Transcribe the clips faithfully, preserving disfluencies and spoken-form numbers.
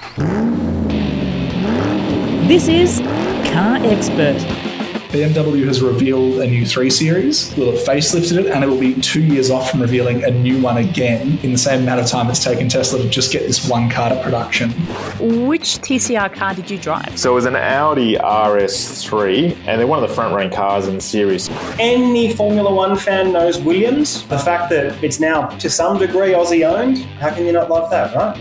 This is Car Expert. B M W has revealed a new three Series. Will have facelifted it, and it will be two years off from revealing a new one again in the same amount of time it's taken Tesla to just get this one car to production. Which T C R car did you drive? So it was an Audi R S three, and they're one of the front-running cars in the series. Any Formula One fan knows Williams. The fact that it's now, to some degree, Aussie-owned, how can you not love that, right?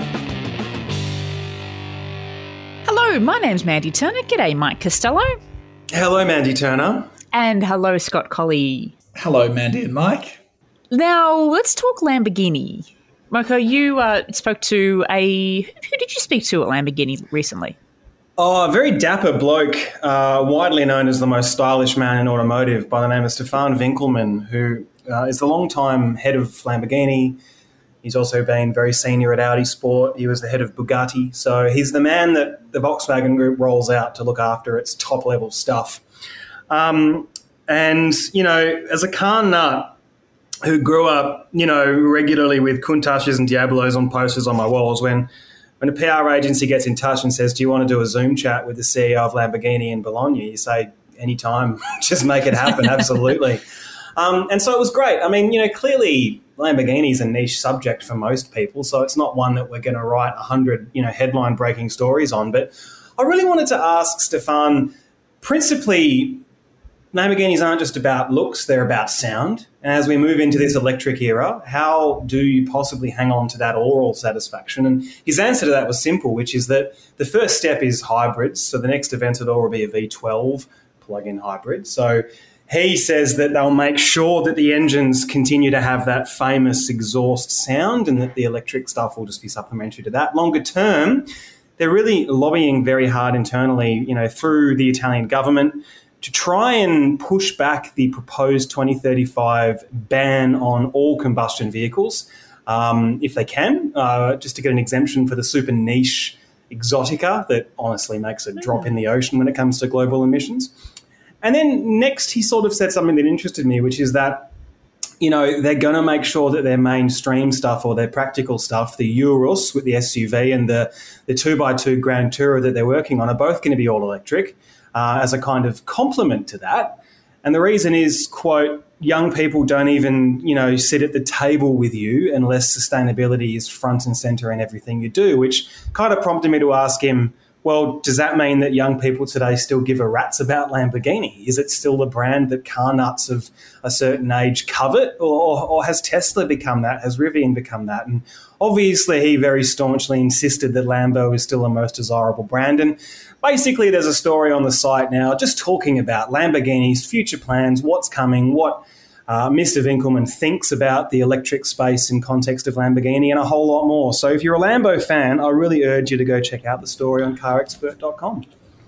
Hello, my name's Mandy Turner. G'day, Mike Costello. Hello, Mandy Turner. And hello, Scott Colley. Hello, Mandy and Mike. Now, let's talk Lamborghini. Moko, you uh, spoke to a... Who did you speak to at Lamborghini recently? Oh, a very dapper bloke, uh, widely known as the most stylish man in automotive, by the name of Stefan Winkelmann, who uh, is the long-time head of Lamborghini. He's also been very senior at Audi Sport. He was the head of Bugatti. So he's the man that the Volkswagen Group rolls out to look after its top-level stuff. Um, and, you know, as a car nut who grew up, you know, regularly with Countachs and Diablos on posters on my walls, when, when a P R agency gets in touch and says, do you want to do a Zoom chat with the C E O of Lamborghini in Bologna? You say, anytime, just make it happen, absolutely. Um, and so it was great. I mean, you know, clearly Lamborghini is a niche subject for most people, so it's not one that we're going to write one hundred, you know, headline-breaking stories on. But I really wanted to ask Stefan, principally, Lamborghinis aren't just about looks, they're about sound. And as we move into this electric era, how do you possibly hang on to that oral satisfaction? And his answer to that was simple, which is that the first step is hybrids. So the next Aventador will be a V twelve plug-in hybrid. So he says that they'll make sure that the engines continue to have that famous exhaust sound and that the electric stuff will just be supplementary to that. Longer term, they're really lobbying very hard internally, you know, through the Italian government to try and push back the proposed twenty thirty-five ban on all combustion vehicles, um, if they can, uh, just to get an exemption for the super niche Exotica that honestly makes a drop in the ocean when it comes to global emissions. And then next, he sort of said something that interested me, which is that, you know, they're going to make sure that their mainstream stuff or their practical stuff, the Urus with the S U V and the, the two by two Grand Tourer that they're working on, are both going to be all electric uh, as a kind of complement to that. And the reason is, quote, young people don't even, you know, sit at the table with you unless sustainability is front and center in everything you do, which kind of prompted me to ask him, well, does that mean that young people today still give a rat's about Lamborghini? Is it still the brand that car nuts of a certain age covet, or, or has Tesla become that? Has Rivian become that? And obviously he very staunchly insisted that Lambo is still the most desirable brand. And basically there's a story on the site now just talking about Lamborghini's future plans, what's coming, what Uh, Mister Winkelmann thinks about the electric space in context of Lamborghini, and a whole lot more. So if you're a Lambo fan, I really urge you to go check out the story on car expert dot com.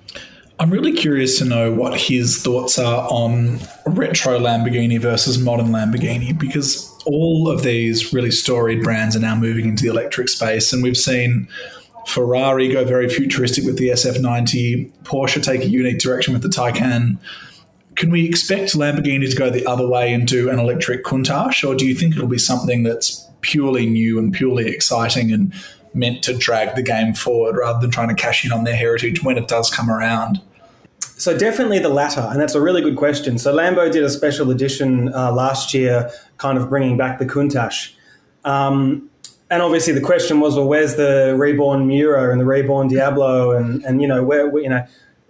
I'm really curious to know what his thoughts are on retro Lamborghini versus modern Lamborghini, because all of these really storied brands are now moving into the electric space, and we've seen Ferrari go very futuristic with the S F ninety, Porsche take a unique direction with the Taycan. Can we expect Lamborghini to go the other way and do an electric Countach, or do you think it'll be something that's purely new and purely exciting and meant to drag the game forward rather than trying to cash in on their heritage when it does come around? So definitely the latter, and that's a really good question. So Lambo did a special edition uh, last year, kind of bringing back the Countach. Um, and obviously the question was, well, where's the reborn Muro and the reborn Diablo and, and you know, where, you know,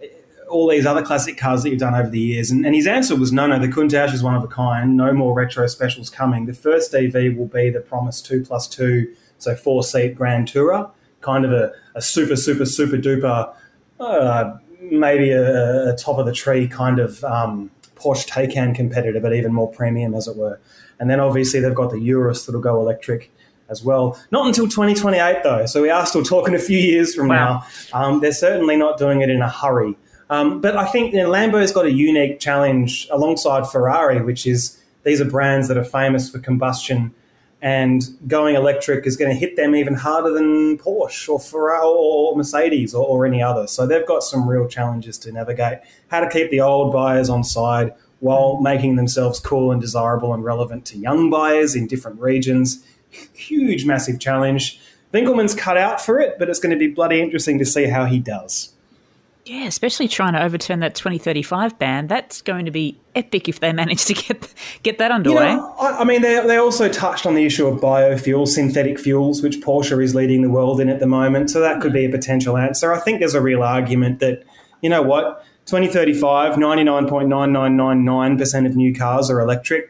all these other classic cars that you've done over the years? And, and his answer was, no, no, the Countach is one of a kind. No more retro specials coming. The first E V will be the promised two plus two, so four-seat Grand Tourer, kind of a, a super, super, super duper, uh, maybe a, a top-of-the-tree kind of um, Porsche Taycan competitor, but even more premium, as it were. And then obviously they've got the Urus that'll go electric as well. Not until twenty twenty-eight, though, so we are still talking a few years from wow. now. Um, they're certainly not doing it in a hurry. Um, but I think, you know, Lambo's got a unique challenge alongside Ferrari, which is these are brands that are famous for combustion, and going electric is going to hit them even harder than Porsche or Ferrari or Mercedes or, or any other. So they've got some real challenges to navigate. How to keep the old buyers on side while making themselves cool and desirable and relevant to young buyers in different regions. Huge, massive challenge. Winkelmann's cut out for it, but it's going to be bloody interesting to see how he does. Yeah, especially trying to overturn that twenty thirty-five ban. That's going to be epic if they manage to get get that underway. You know, I, I mean, they, they also touched on the issue of biofuels, synthetic fuels, which Porsche is leading the world in at the moment. So that could be a potential answer. I think there's a real argument that, you know what, twenty thirty-five, ninety-nine point nine nine nine nine percent of new cars are electric.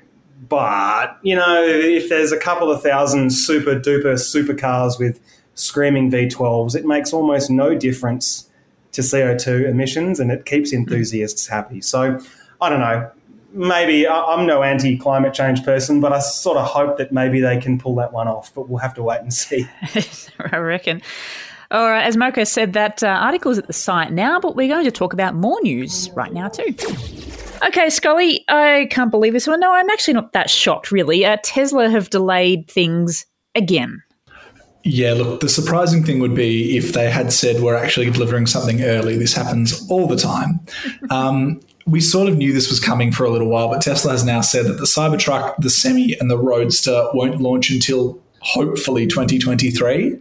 But, you know, if there's a couple of thousand super duper supercars with screaming V twelves, it makes almost no difference to C O two emissions, and it keeps enthusiasts happy. So, I don't know. Maybe I'm no anti-climate change person, but I sort of hope that maybe they can pull that one off, but we'll have to wait and see. I reckon. All right, as Moko said, that uh, article is at the site now, but we're going to talk about more news right now too. Okay, Scully, I can't believe this one. No, I'm actually not that shocked, really. Uh, Tesla have delayed things again. Yeah, look, the surprising thing would be if they had said we're actually delivering something early. This happens all the time. Um, we sort of knew this was coming for a little while, but Tesla has now said that the Cybertruck, the Semi, and the Roadster won't launch until hopefully twenty twenty-three.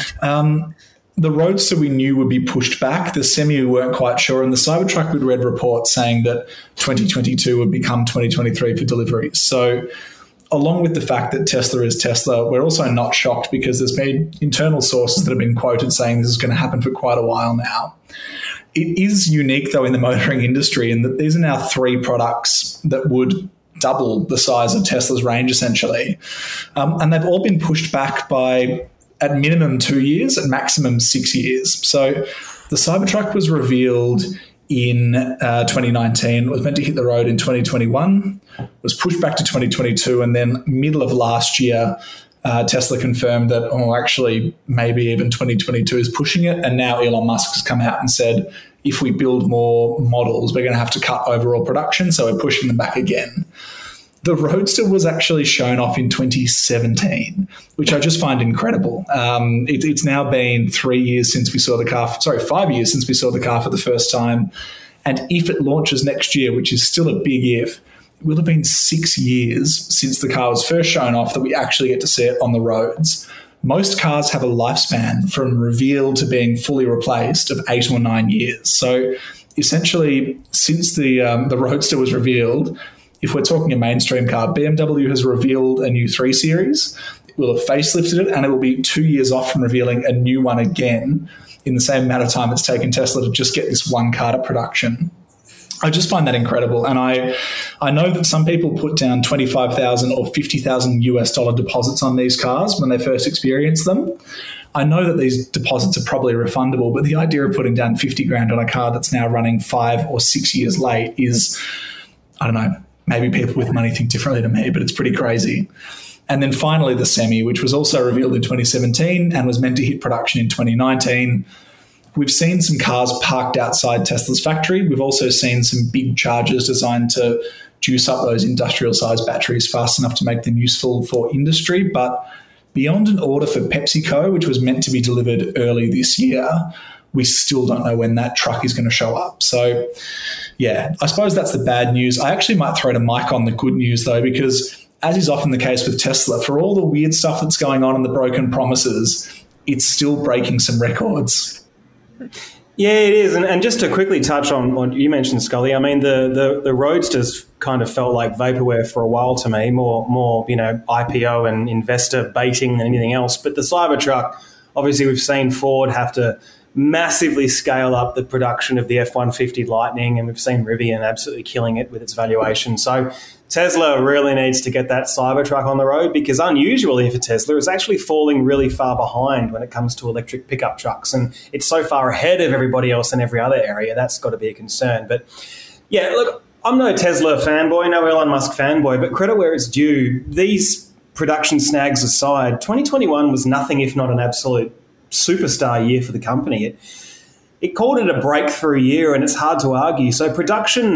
Um, the Roadster we knew would be pushed back. The Semi we weren't quite sure. And the Cybertruck we'd read reports saying that twenty twenty-two would become twenty twenty-three for delivery. So along with the fact that Tesla is Tesla, we're also not shocked because there's been internal sources that have been quoted saying this is going to happen for quite a while now. It is unique, though, in the motoring industry in that these are now three products that would double the size of Tesla's range, essentially. Um, and they've all been pushed back by, at minimum, two years, at maximum six years. So the Cybertruck was revealed in uh, twenty nineteen. It was meant to hit the road in twenty twenty-one, was pushed back to twenty twenty-two, and then middle of last year, uh, Tesla confirmed that, oh, actually, maybe even twenty twenty-two is pushing it, and now Elon Musk has come out and said, if we build more models, we're going to have to cut overall production, so we're pushing them back again. The Roadster was actually shown off in twenty seventeen, which I just find incredible. Um, it, it's now been three years since we saw the car, sorry, five years since we saw the car for the first time. And if it launches next year, which is still a big if, it will have been six years since the car was first shown off that we actually get to see it on the roads. Most cars have a lifespan from reveal to being fully replaced of eight or nine years. So essentially, since the um, the Roadster was revealed, if we're talking a mainstream car, B M W has revealed a new three series. It will have facelifted it, and it will be two years off from revealing a new one again in the same amount of time it's taken Tesla to just get this one car to production. I just find that incredible. And I I know that some people put down twenty-five thousand or fifty thousand US dollar deposits on these cars when they first experience them. I know that these deposits are probably refundable, but the idea of putting down fifty grand on a car that's now running five or six years late is, I don't know, maybe people with money think differently to me, but it's pretty crazy. And then finally the Semi, which was also revealed in twenty seventeen and was meant to hit production in twenty nineteen. We've seen some cars parked outside Tesla's factory. We've also seen some big chargers designed to juice up those industrial-sized batteries fast enough to make them useful for industry. But beyond an order for PepsiCo, which was meant to be delivered early this year, we still don't know when that truck is going to show up. So, yeah, I suppose that's the bad news. I actually might throw to Mike on the good news, though, because as is often the case with Tesla, for all the weird stuff that's going on and the broken promises, it's still breaking some records. Yeah, it is. And, and just to quickly touch on what you mentioned, Scully, I mean, the, the, the Roadsters kind of felt like vaporware for a while to me, more, more you know, I P O and investor baiting than anything else. But the Cybertruck, obviously we've seen Ford have to massively scale up the production of the F one fifty Lightning, and we've seen Rivian absolutely killing it with its valuation. So Tesla really needs to get that Cybertruck on the road because unusually for Tesla, it's actually falling really far behind when it comes to electric pickup trucks, and it's so far ahead of everybody else in every other area. That's got to be a concern. But yeah, look, I'm no Tesla fanboy, no Elon Musk fanboy, but credit where it's due. These production snags aside, twenty twenty-one was nothing if not an absolute superstar year for the company. It, it called it a breakthrough year, and it's hard to argue. So production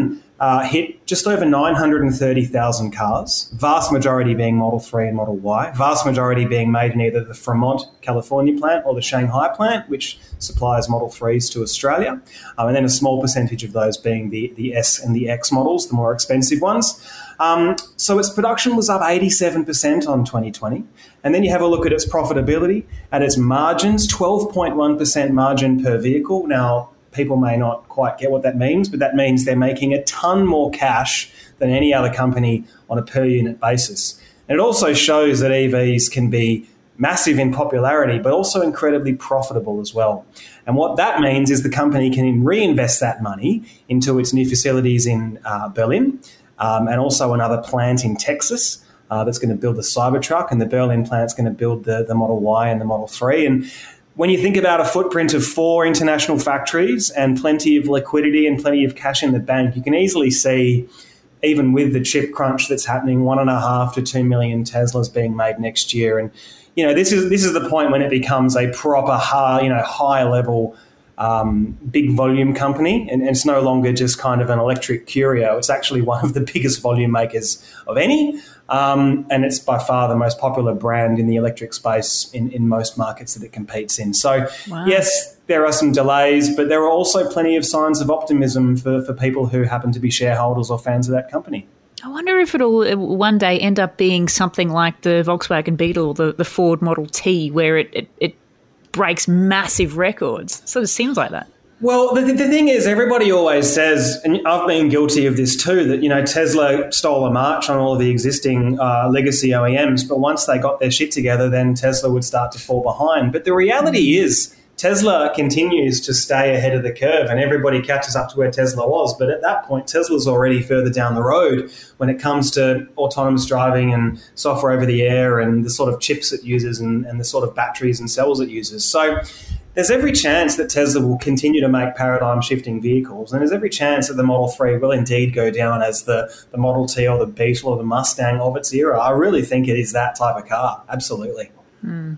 uh, hit just over nine hundred thirty thousand cars, vast majority being Model three and Model Y, vast majority being made in either the Fremont, California plant or the Shanghai plant, which supplies Model threes to Australia, um, and then a small percentage of those being the, the S and the X models, the more expensive ones. Um, so its production was up eighty-seven percent on twenty twenty. And then you have a look at its profitability, at its margins, twelve point one percent margin per vehicle. Now, people may not quite get what that means, but that means they're making a ton more cash than any other company on a per unit basis. And it also shows that E Vs can be massive in popularity, but also incredibly profitable as well. And what that means is the company can reinvest that money into its new facilities in uh, Berlin um, and also another plant in Texas uh, that's going to build the Cybertruck, and the Berlin plant's going to build the, the Model Y and the Model three. And when you think about a footprint of four international factories and plenty of liquidity and plenty of cash in the bank, you can easily see, even with the chip crunch that's happening, one and a half to two million Teslas being made next year. And, you know, this is this is the point when it becomes a proper, high, you know, high level, um, big volume company. And, and it's no longer just kind of an electric curio. It's actually one of the biggest volume makers of any. Um, and it's by far the most popular brand in the electric space in, in most markets that it competes in. So, wow. Yes, there are some delays, but there are also plenty of signs of optimism for, for people who happen to be shareholders or fans of that company. I wonder if it'll one day end up being something like the Volkswagen Beetle or the, the Ford Model T, where it, it, it breaks massive records. It sort of seems like that. Well, the, the thing is, everybody always says, and I've been guilty of this too, that, you know, Tesla stole a march on all of the existing uh, legacy O E Ms, but once they got their shit together, then Tesla would start to fall behind. But the reality is Tesla continues to stay ahead of the curve and everybody catches up to where Tesla was. But at that point, Tesla's already further down the road when it comes to autonomous driving and software over the air and the sort of chips it uses and, and the sort of batteries and cells it uses. So there's every chance that Tesla will continue to make paradigm-shifting vehicles, and there's every chance that the Model three will indeed go down as the, the Model T or the Beetle or the Mustang of its era. I really think it is that type of car, absolutely. Mm.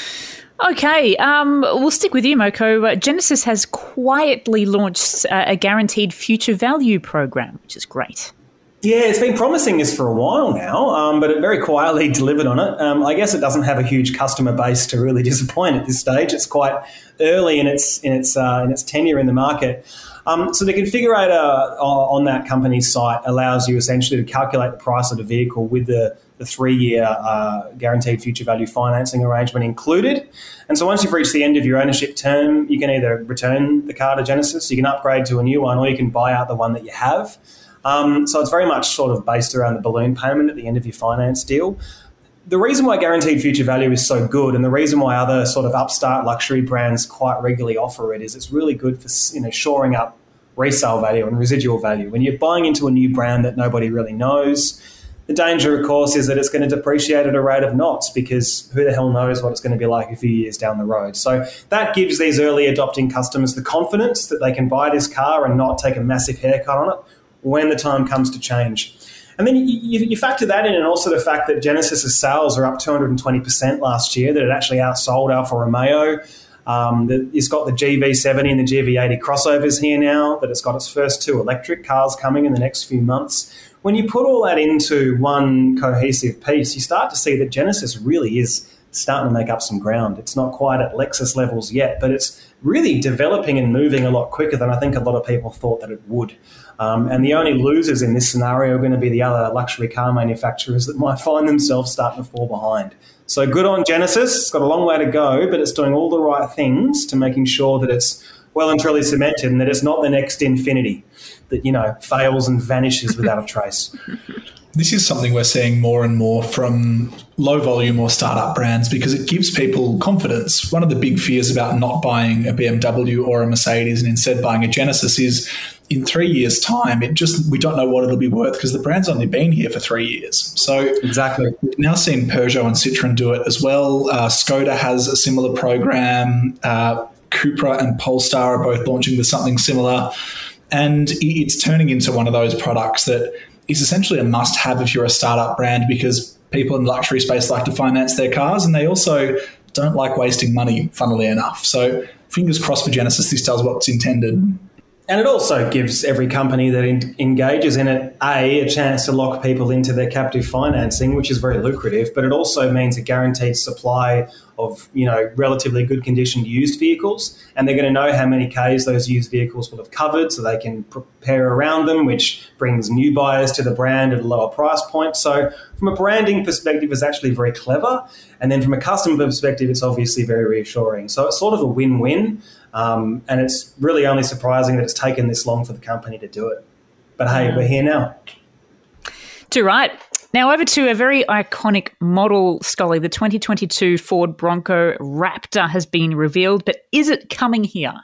Okay, um, we'll stick with you, Moko. Uh, Genesis has quietly launched uh, a guaranteed future value program, which is great. Yeah, it's been promising this for a while now, um, but it very quietly delivered on it. Um, I guess it doesn't have a huge customer base to really disappoint at this stage. It's quite early in its in its uh, in its tenure in the market. Um, so the configurator on that company's site allows you essentially to calculate the price of the vehicle with the, the three-year uh, guaranteed future value financing arrangement included. And so once you've reached the end of your ownership term, you can either return the car to Genesis, you can upgrade to a new one, or you can buy out the one that you have. Um, so it's very much sort of based around the balloon payment at the end of your finance deal. The reason why guaranteed future value is so good, and the reason why other sort of upstart luxury brands quite regularly offer it, is it's really good for, you know, shoring up resale value and residual value. When you're buying into a new brand that nobody really knows, the danger, of course, is that it's going to depreciate at a rate of knots, because who the hell knows what it's going to be like a few years down the road. So that gives these early adopting customers the confidence that they can buy this car and not take a massive haircut on it when the time comes to change. And then you, you factor that in, and also the fact that Genesis's sales are up two hundred twenty percent last year, that it actually outsold Alfa Romeo, um, that it's got the G V seventy and the G V eighty crossovers here now, that it's got its first two electric cars coming in the next few months. When you put all that into one cohesive piece, you start to see that Genesis really is starting to make up some ground. It's not quite at Lexus levels yet, but it's really developing and moving a lot quicker than I think a lot of people thought that it would. Um, and the only losers in this scenario are going to be the other luxury car manufacturers that might find themselves starting to fall behind. So good on Genesis. It's got a long way to go, but it's doing all the right things to making sure that it's well and truly cemented, and that it's not the next Infiniti that, you know, fails and vanishes without a trace. This is something we're seeing more and more from low volume or startup brands, because it gives people confidence. One of the big fears about not buying a B M W or a Mercedes and instead buying a Genesis is in three years' time, it just we don't know what it'll be worth, because the brand's only been here for three years. So exactly, we've now seen Peugeot and Citroën do it as well. Uh, Skoda has a similar program. Uh, Cupra and Polestar are both launching with something similar. And it's turning into one of those products that is essentially a must-have if you're a startup brand, because people in the luxury space like to finance their cars, and they also don't like wasting money, funnily enough. So fingers crossed for Genesis, this does what's intended. And it also gives every company that en- engages in it, A, a chance to lock people into their captive financing, which is very lucrative, but it also means a guaranteed supply of, you know, relatively good conditioned used vehicles. And they're going to know how many Ks those used vehicles will have covered so they can prepare around them, which brings new buyers to the brand at a lower price point. So from a branding perspective, it's actually very clever. And then from a customer perspective, it's obviously very reassuring. So it's sort of a win-win. Um, and it's really only surprising that it's taken this long for the company to do it. But hey, we're here now. Too right. Now over to a very iconic model, Scully. The twenty twenty-two Ford Bronco Raptor has been revealed, but is it coming here?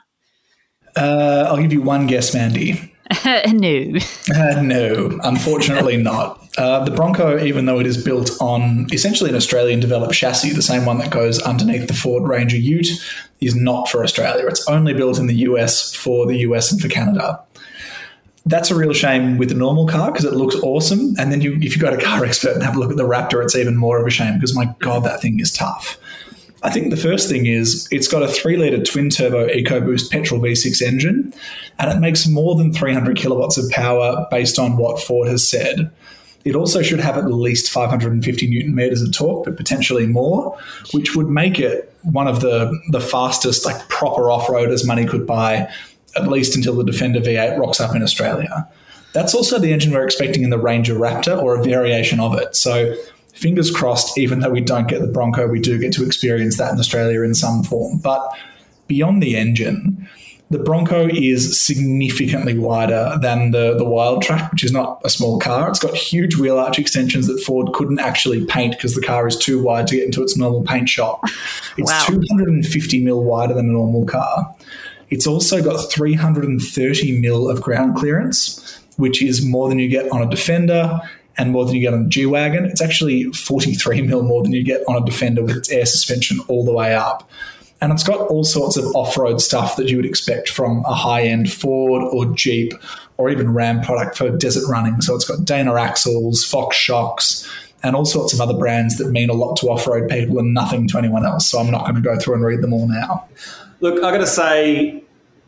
Uh, I'll give you one guess, Mandy. no. Uh, no, unfortunately not. Uh, the Bronco, even though it is built on essentially an Australian-developed chassis, the same one that goes underneath the Ford Ranger Ute, is not for Australia. It's only built in the U S for the U S and for Canada. That's a real shame with the normal car because it looks awesome. And then you, if you go to Car Expert and have a look at the Raptor, it's even more of a shame because, my God, that thing is tough. I think the first thing is it's got a three-litre twin-turbo EcoBoost petrol V six engine, and it makes more than three hundred kilowatts of power based on what Ford has said. It also should have at least five hundred fifty newton meters of torque, but potentially more, which would make it one of the, the fastest, like, proper off-roaders money could buy, at least until the Defender V eight rocks up in Australia. That's also the engine we're expecting in the Ranger Raptor or a variation of it. So fingers crossed, even though we don't get the Bronco, we do get to experience that in Australia in some form. But beyond the engine, the Bronco is significantly wider than the, the Wildtrak, which is not a small car. It's got huge wheel arch extensions that Ford couldn't actually paint because the car is too wide to get into its normal paint shop. It's Wow. two hundred fifty mil wider than a normal car. It's also got three hundred thirty mil of ground clearance, which is more than you get on a Defender and more than you get on a G-Wagon. It's actually forty-three mil more than you get on a Defender with its air suspension all the way up. And it's got all sorts of off-road stuff that you would expect from a high-end Ford or Jeep or even Ram product for desert running. So it's got Dana axles, Fox shocks, and all sorts of other brands that mean a lot to off-road people and nothing to anyone else. So I'm not going to go through and read them all now. Look, I've got to say,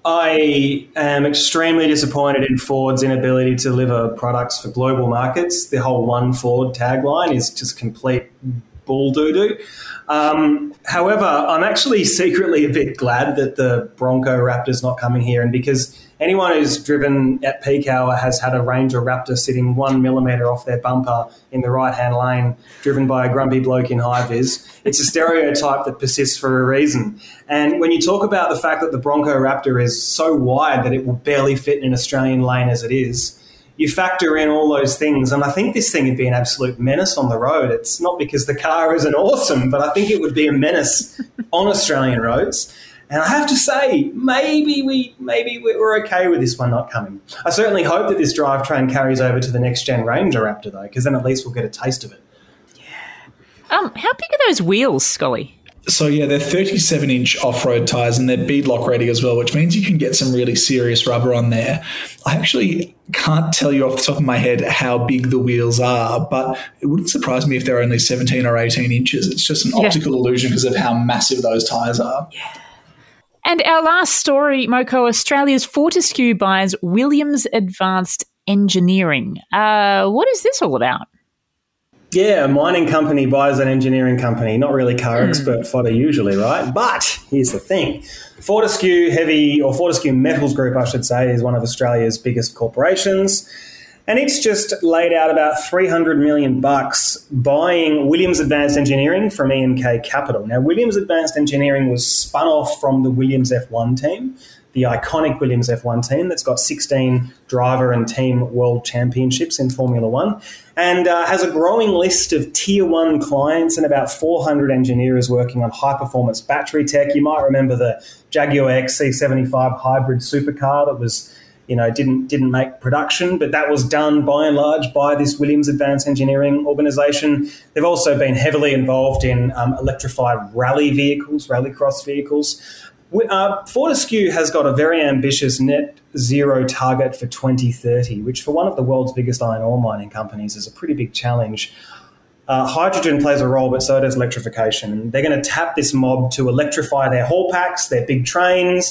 I am extremely disappointed in Ford's inability to deliver products for global markets. The whole One Ford tagline is just complete bull doo-doo. Um, however, I'm actually secretly a bit glad that the Bronco Raptor's not coming here, and because anyone who's driven at peak hour has had a Ranger Raptor sitting one millimetre off their bumper in the right-hand lane, driven by a grumpy bloke in high-vis. It's a stereotype that persists for a reason. And when you talk about the fact that the Bronco Raptor is so wide that it will barely fit in an Australian lane as it is, you factor in all those things, and I think this thing would be an absolute menace on the road. It's not because the car isn't awesome, but I think it would be a menace on Australian roads. And I have to say, maybe we maybe we're okay with this one not coming. I certainly hope that this drivetrain carries over to the next gen Ranger Raptor, though, because then at least we'll get a taste of it. Um, how big are those wheels, Scully? So, yeah, they're thirty-seven inch off-road tyres and they're beadlock ready as well, which means you can get some really serious rubber on there. I actually can't tell you off the top of my head how big the wheels are, but it wouldn't surprise me if they're only seventeen or eighteen inches. It's just an Yeah. optical illusion because of how massive those tyres are. Yeah. And our last story, Moko, Australia's Fortescue buys Williams Advanced Engineering. Uh, what is this all about? Yeah, a mining company buys an engineering company. Not really car mm. expert fodder usually, right? But here's the thing. Fortescue Heavy, or Fortescue Metals Group, I should say, is one of Australia's biggest corporations. And it's just laid out about three hundred million bucks buying Williams Advanced Engineering from E and K Capital. Now, Williams Advanced Engineering was spun off from the Williams F one team, the iconic Williams F one team that's got sixteen driver and team world championships in Formula One, and uh, has a growing list of tier one clients and about four hundred engineers working on high-performance battery tech. You might remember the Jaguar X C seventy-five hybrid supercar that was, you know, didn't didn't make production, but that was done by and large by this Williams Advanced Engineering organisation. They've also been heavily involved in um, electrified rally vehicles, rallycross vehicles. Uh, Fortescue has got a very ambitious net zero target for twenty thirty, which for one of the world's biggest iron ore mining companies is a pretty big challenge. Uh, hydrogen plays a role, but so does electrification. And they're going to tap this mob to electrify their haul packs, their big trains,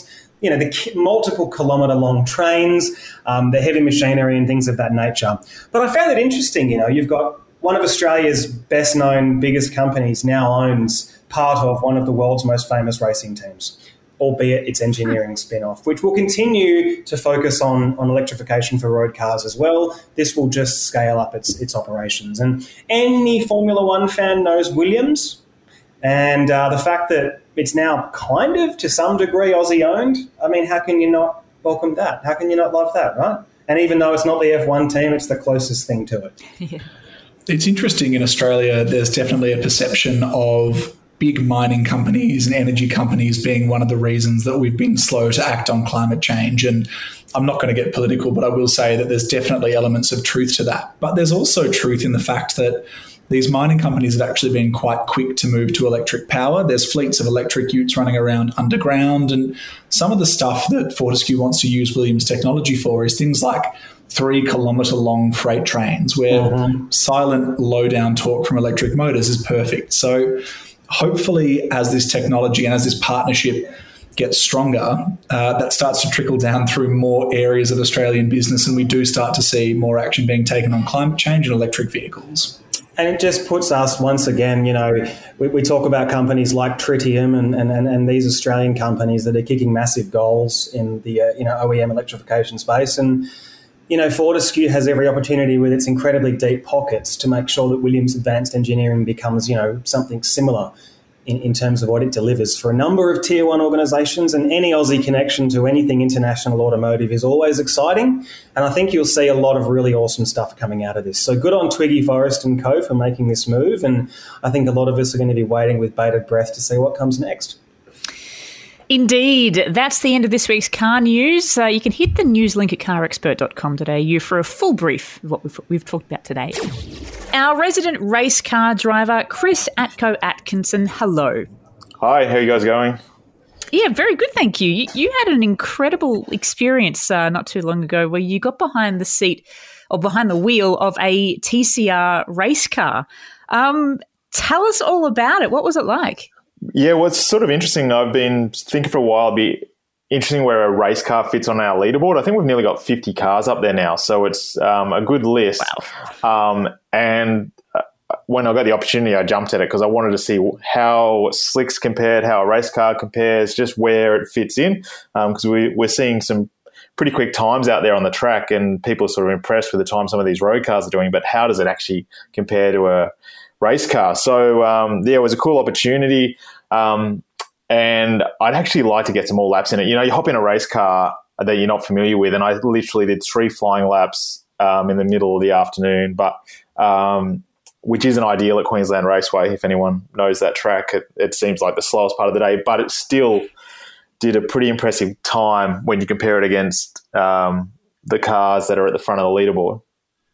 you know, the ki- multiple kilometre long trains, um, the heavy machinery and things of that nature. But I found it interesting, you know, you've got one of Australia's best known, biggest companies now owns part of one of the world's most famous racing teams, albeit its engineering spin-off, which will continue to focus on, on electrification for road cars as well. This will just scale up its, its operations. And any Formula One fan knows Williams. And uh, the fact that it's now kind of, to some degree, Aussie-owned, I mean, how can you not welcome that? How can you not love that, right? And even though it's not the F one team, it's the closest thing to it. Yeah. It's interesting, in Australia, there's definitely a perception of big mining companies and energy companies being one of the reasons that we've been slow to act on climate change. And I'm not going to get political, but I will say that there's definitely elements of truth to that. But there's also truth in the fact that these mining companies have actually been quite quick to move to electric power. There's fleets of electric utes running around underground, and some of the stuff that Fortescue wants to use Williams technology for is things like three kilometre long freight trains where mm-hmm. silent low down torque from electric motors is perfect. So hopefully as this technology and as this partnership gets stronger, uh, that starts to trickle down through more areas of Australian business, and we do start to see more action being taken on climate change and electric vehicles. And it just puts us, once again, you know, we, we talk about companies like Tritium and, and, and these Australian companies that are kicking massive goals in the, uh, you know, O E M electrification space. And, you know, Fortescue has every opportunity with its incredibly deep pockets to make sure that Williams Advanced Engineering becomes, you know, something similar in, in terms of what it delivers for a number of tier one organisations. And any Aussie connection to anything international automotive is always exciting. And I think you'll see a lot of really awesome stuff coming out of this. So good on Twiggy, Forrest and Co for making this move. And I think a lot of us are going to be waiting with bated breath to see what comes next. Indeed. That's the end of this week's car news. Uh, you can hit the news link at car expert dot com dot a u for a full brief of what we've, we've talked about today. Our resident race car driver, Chris Atco Atkinson, hello. Hi, how are you guys going? Yeah, very good, thank you. You, you had an incredible experience uh, not too long ago where you got behind the seat or behind the wheel of a T C R race car. Um, tell us all about it. What was it like? Yeah, well, it's sort of interesting. I've been thinking for a while it'd be interesting where a race car fits on our leaderboard. I think we've nearly got fifty cars up there now, so it's um, a good list. Wow. Um, and uh, when I got the opportunity, I jumped at it because I wanted to see how slicks compared, how a race car compares, just where it fits in, because um, we, we're seeing some pretty quick times out there on the track, and people are sort of impressed with the time some of these road cars are doing, but how does it actually compare to a race car? So, um, yeah, it was a cool opportunity. Um, and I'd actually like to get some more laps in it. You know, you hop in a race car that you're not familiar with, and I literally did three flying laps um, in the middle of the afternoon, but um, which isn't ideal at Queensland Raceway. If anyone knows that track, it, it seems like the slowest part of the day, but it still did a pretty impressive time when you compare it against um, the cars that are at the front of the leaderboard.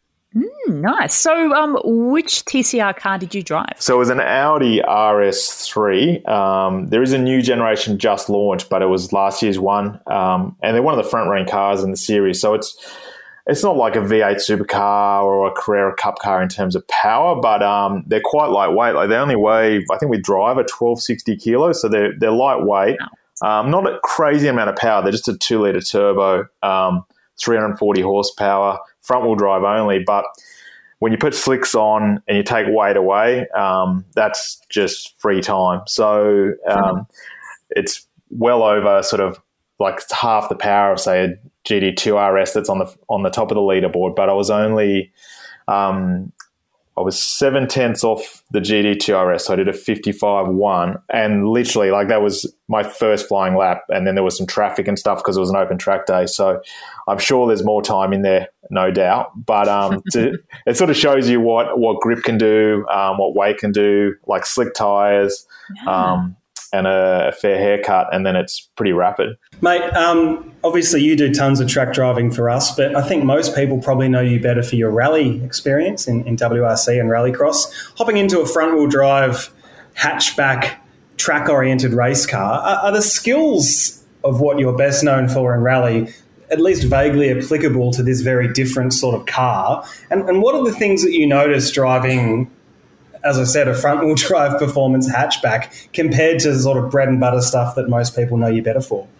Mm, nice. So um, which T C R car did you drive? So it was an Audi R S three. Um, there is a new generation just launched, but it was last year's one. Um, and they're one of the front-running cars in the series. So it's it's not like a V eight supercar or a Carrera Cup car in terms of power, but um, they're quite lightweight. Like they only weigh, I think we drive at twelve sixty kilos, so they're, they're lightweight. Wow. Um, not a crazy amount of power. They're just a two-litre turbo, um, three hundred forty horsepower, front-wheel drive only, but when you put slicks on and you take weight away, um, that's just free time. So um, it's well over sort of like half the power of, say, a G T two R S that's on the on the top of the leaderboard. But I was only um, I was seven tenths off the G T two R S, so I did a fifty-five one, and literally like that was my first flying lap, and then there was some traffic and stuff because it was an open track day. So I'm sure there's more time in there, no doubt. But um, to, it sort of shows you what, what grip can do, um, what weight can do, like slick tyres yeah. um, and a, a fair haircut, and then it's pretty rapid. Mate, um, obviously you do tons of track driving for us, but I think most people probably know you better for your rally experience in, in W R C and Rallycross. Hopping into a front-wheel drive, hatchback, track-oriented race car, are, are the skills of what you're best known for in rally at least vaguely applicable to this very different sort of car? And, and what are the things that you notice driving, as I said, a front-wheel drive performance hatchback compared to the sort of bread and butter stuff that most people know you better for?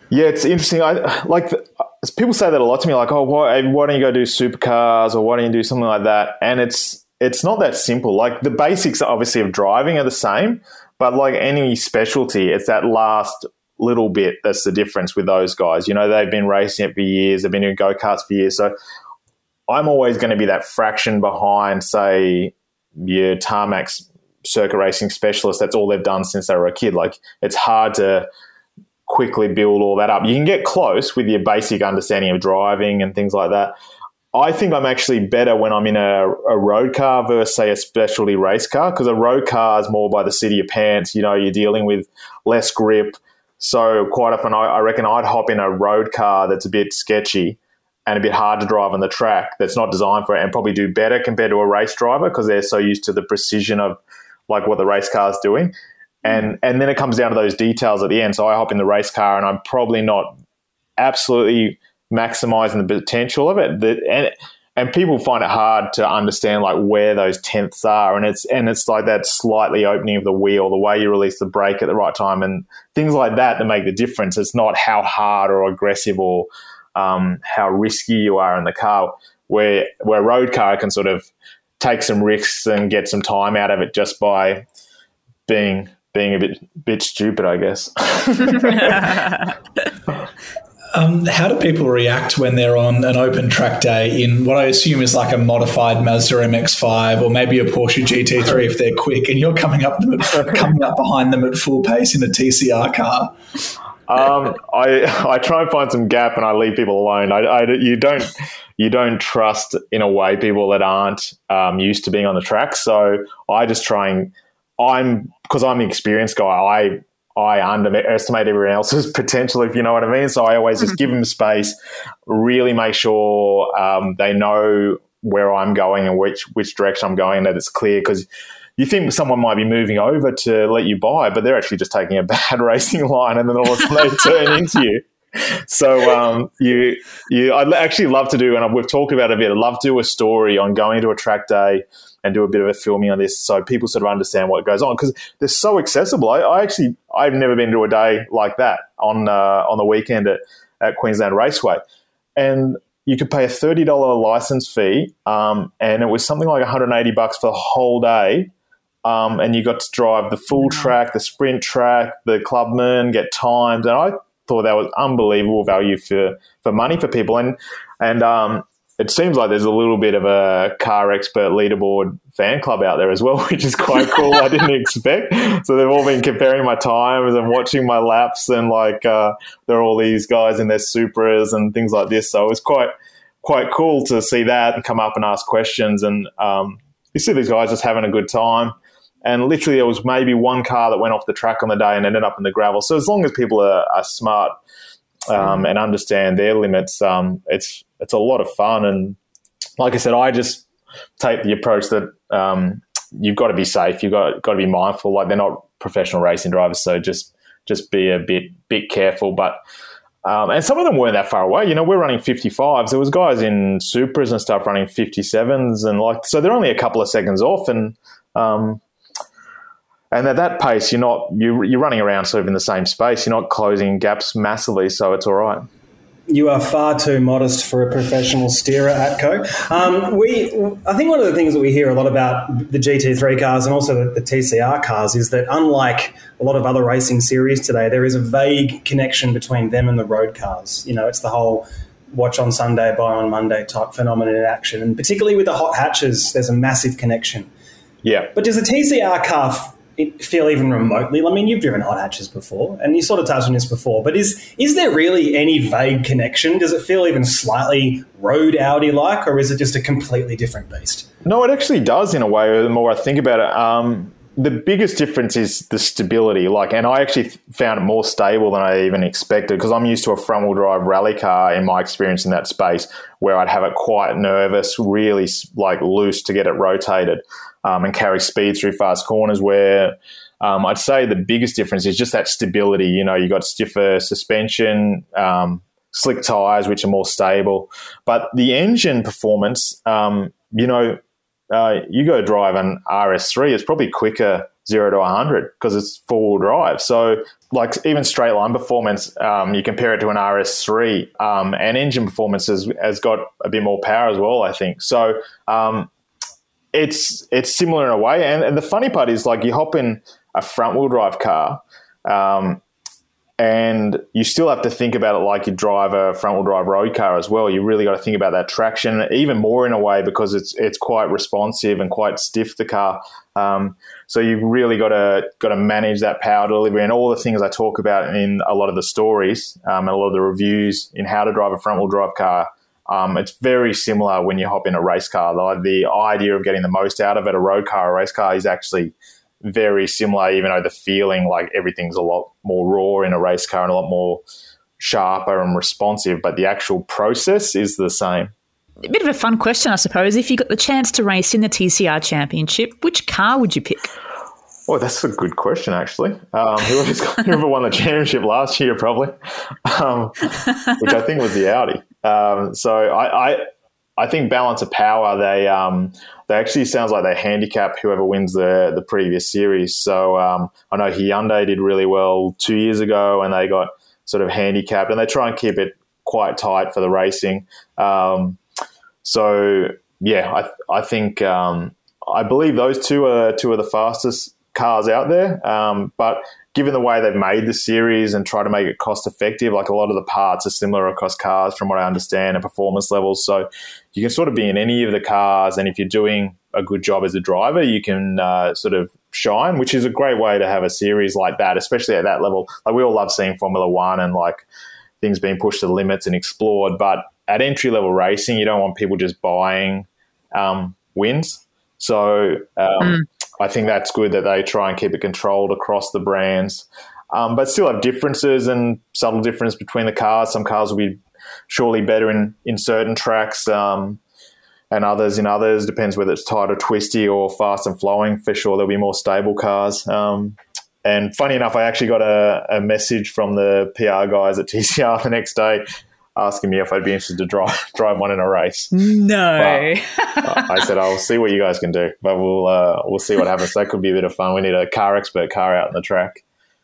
Yeah, it's interesting. I like the, people say that a lot to me, like, "Oh, why, why don't you go do supercars, or why don't you do something like that?" And it's it's not that simple. Like the basics, obviously, of driving are the same, but like any specialty, it's that last little bit that's the difference with those guys. You know, they've been racing it for years, they've been doing go-karts for years, so I'm always going to be that fraction behind, say, your tarmac circuit racing specialist. That's all they've done since they were a kid. Like it's hard to quickly build all that up. You can get close with your basic understanding of driving and things like that. I think I'm actually better when I'm in a, a road car versus, say, a specialty race car, because a road car is more by the seat of your pants. You know, you're dealing with less grip. So quite often I, I reckon I'd hop in a road car that's a bit sketchy and a bit hard to drive on the track, that's not designed for it, and probably do better compared to a race driver because they're so used to the precision of like what the race car is doing. And and then it comes down to those details at the end. So I hop in the race car and I'm probably not absolutely maximizing the potential of it. The, and and people find it hard to understand like where those tenths are. And it's and it's like that slightly opening of the wheel, the way you release the brake at the right time, and things like that that make the difference. It's not how hard or aggressive or um, how risky you are in the car. Where where a road car can sort of take some risks and get some time out of it just by being being a bit bit stupid, I guess. um, how do people react when they're on an open track day in what I assume is like a modified Mazda M X five or maybe a Porsche G T three if they're quick, and you're coming up them at, coming up behind them at full pace in a T C R car? um, I I try and find some gap and I leave people alone. I, I you don't you don't trust in a way people that aren't um, used to being on the track. So I just try and I'm because I'm the experienced guy. I I underestimate everyone else's potential, if you know what I mean. So I always just give them space, really make sure um, they know where I'm going and which which direction I'm going, and that it's clear, because you think someone might be moving over to let you by, but they're actually just taking a bad racing line, and then all of a sudden they turn into you. So um, you, you, I'd actually love to do, and we've talked about it a bit, I'd love to do a story on going to a track day and do a bit of a filming on this so people sort of understand what goes on, because they're so accessible. I, I actually, I've never been to a day like that on uh, on the weekend at, at Queensland Raceway. And you could pay a thirty dollars license fee, um, and it was something like one hundred eighty bucks for the whole day. Um, and you got to drive the full track, the sprint track, the Clubman, get times. And I thought that was unbelievable value for, for money for people. And and um, it seems like there's a little bit of a car expert leaderboard fan club out there as well, which is quite cool. I didn't expect. So they've all been comparing my times and watching my laps, and like uh, there are all these guys in their Supras and things like this. So it was quite quite cool to see that and come up and ask questions. And um, you see these guys just having a good time. And literally there was maybe one car that went off the track on the day and ended up in the gravel. So as long as people are, are smart um, and understand their limits, um, it's it's a lot of fun. And like I said, I just take the approach that um, you've got to be safe. You've got, got to be mindful. Like, they're not professional racing drivers, so just just be a bit bit careful. But um, and some of them weren't that far away. You know, we're running fifty-fives. There was guys in Supras and stuff running fifty-sevens, and like, so they're only a couple of seconds off. And um, And at that pace, you're not you you're running around sort of in the same space. You're not closing gaps massively, so it's all right. You are far too modest for a professional steerer, Atco. Um, we, I think one of the things that we hear a lot about the G T three cars and also the, the T C R cars is that, unlike a lot of other racing series today, there is a vague connection between them and the road cars. You know, it's the whole watch on Sunday, buy on Monday type phenomenon in action. And particularly with the hot hatches, there's a massive connection. Yeah. But does the T C R car it feel even remotely? I mean, you've driven hot hatches before, and you sort of touched on this before, but is is there really any vague connection? Does it feel even slightly road Audi-like, or is it just a completely different beast? No, it actually does in a way, the more I think about it. Um, the biggest difference is the stability. Like, and I actually found it more stable than I even expected, because I'm used to a front-wheel drive rally car in my experience in that space, where I'd have it quite nervous, really like loose to get it rotated. Um, and carry speed through fast corners, where um, I'd say the biggest difference is just that stability. You know, you got stiffer suspension, um, slick tyres, which are more stable. But the engine performance, um, you know, uh, you go drive an R S three, it's probably quicker zero to one hundred because it's four-wheel drive. So like even straight line performance, um, you compare it to an R S three, um, and engine performance has, has got a bit more power as well, I think. So um, it's it's similar in a way. And, and the funny part is, like, you hop in a front-wheel drive car, um, and you still have to think about it like you drive a front-wheel drive road car as well. You really got to think about that traction even more in a way, because it's it's quite responsive and quite stiff, the car. Um, so you really got to got to manage that power delivery and all the things I talk about in a lot of the stories, um, and a lot of the reviews in how to drive a front-wheel drive car. Um, it's very similar when you hop in a race car. The, the idea of getting the most out of it, a road car, a race car, is actually very similar, even though the feeling, like, everything's a lot more raw in a race car and a lot more sharper and responsive, but the actual process is the same. A bit of a fun question, I suppose. If you got the chance to race in the T C R Championship, which car would you pick? Oh, that's a good question, actually. Um, whoever's, whoever won the championship last year, probably, um, which I think was the Audi. Um, so I, I, I think balance of power. They, um, they actually sounds like they handicap whoever wins the the previous series. So um, I know Hyundai did really well two years ago, and they got sort of handicapped, and they try and keep it quite tight for the racing. Um, so yeah, I, I think um, I believe those two are two of the fastest cars out there, um, but given the way they've made the series and try to make it cost effective, like, a lot of the parts are similar across cars from what I understand, and performance levels. So you can sort of be in any of the cars, and if you're doing a good job as a driver, you can uh, sort of shine, which is a great way to have a series like that, especially at that level. Like, we all love seeing Formula One and, like, things being pushed to the limits and explored, but at entry level racing, you don't want people just buying um, wins. So um, mm. I think that's good that they try and keep it controlled across the brands, um, but still have differences and subtle difference between the cars. Some cars will be surely better in, in certain tracks, um, and others in others. Depends whether it's tight or twisty or fast and flowing. For sure, there'll be more stable cars. Um, and funny enough, I actually got a, a message from the P R guys at T C R the next day asking me if I'd be interested to drive drive one in a race. No. But I said, I'll see what you guys can do, but we'll uh, we'll see what happens. That could be a bit of fun. We need a car expert car out on the track.